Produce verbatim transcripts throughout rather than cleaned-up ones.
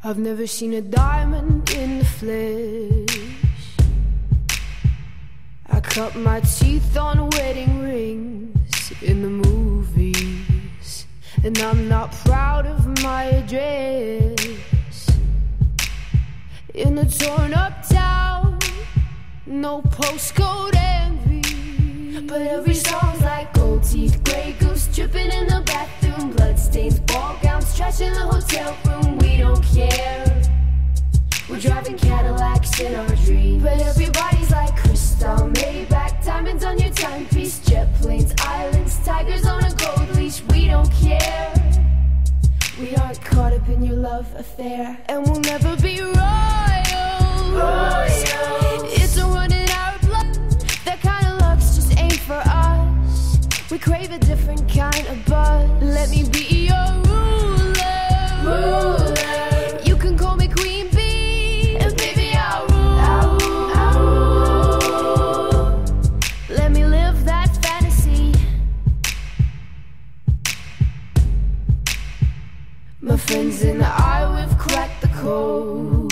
I've never seen a diamond in the flesh. I cut my teeth on wedding rings in the movies, and I'm not proud of my address. In a torn up town, no postcode envy, but every song's like gold teeth, grey goose dripping in the bathroom, bloodstains, ball gowns, trash in the hotel room. We don't care. We're driving Cadillacs in our dreams, but everybody's like crystal, Maybach, diamonds on your timepiece, jet planes, islands, tigers on a gold leash. We don't care. We aren't caught up in your love affair, and we'll never be royals. Royals. It's a run in our blood. That kind of luck's just ain't for us. We crave a different kind of buzz. Let me be your ruler. Ruler. You can call me Queen Bee, and baby I'll rule. I'll rule. I'll rule. Let me live that fantasy. My friends and I, we've cracked the code.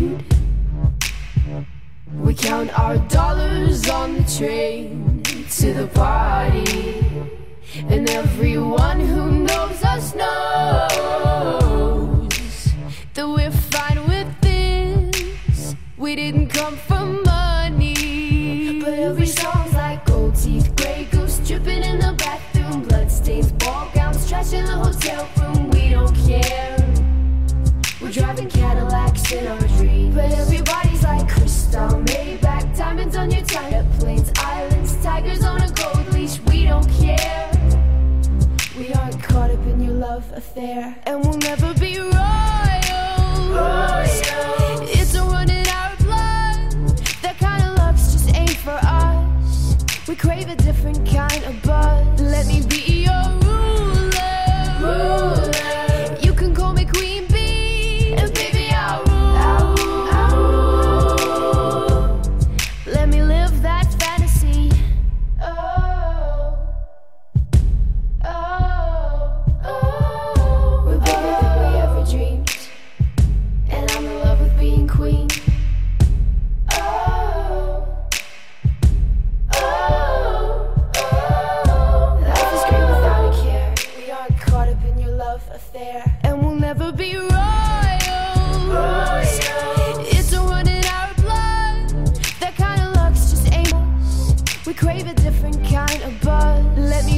We count our dollars on the train to the party, and everyone who knows us knows that we're fine with this. We didn't come for money, but every song's like gold teeth, grey goose dripping in the bathroom, bloodstains, ball gowns, trash in the hotel room. We don't care. We're driving Cadillacs in our dreams, but everybody's like crystal, Maybach, diamonds on your tie, jet planes, islands, tigers on a gold leash. We don't care. We aren't caught up in your love affair, and we'll never be royals. Royals. It's a run in our blood. That kind of luck's just ain't for us. We crave a different kind of buzz. Let me be your ruler. Ruler. You can call me Queen Bee, and baby I'll rule. I'll rule. I'll rule. Let me live that fantasy. Oh, oh, oh. We're bigger than we ever dreamed, and I'm in love with being queen. Oh, oh, oh. Life is great without a care. We aren't caught up in your love affair, and we'll never be royals. Royals. It's a run in our blood. That kind of luck's just ain't us. We crave a different kind of buzz. Let me